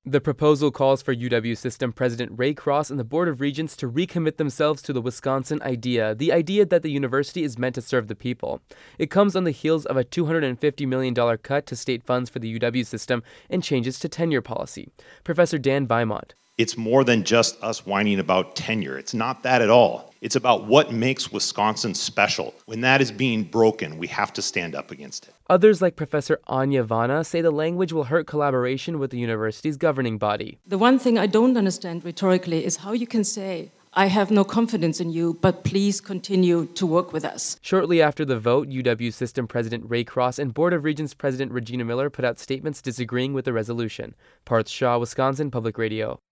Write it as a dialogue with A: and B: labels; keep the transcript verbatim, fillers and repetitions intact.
A: The proposal calls for U W System President Ray Cross and the Board of Regents to recommit themselves to the Wisconsin idea, the idea that the university is meant to serve the people. It comes on the heels of a two hundred fifty million dollars cut to state funds for the U W system and changes to tenure policy. Professor Dan Beaumont.
B: It's more than just us whining about tenure. It's not that at all. It's about what makes Wisconsin special. When that is being broken, we have to stand up against it.
A: Others, like Professor Anya Vanna, say the language will hurt collaboration with the university's governing body.
C: The one thing I don't understand rhetorically is how you can say, I have no confidence in you, but please continue to work with us.
A: Shortly after the vote, U W System President Ray Cross and Board of Regents President Regina Miller put out statements disagreeing with the resolution. Parth Shah, Wisconsin Public Radio.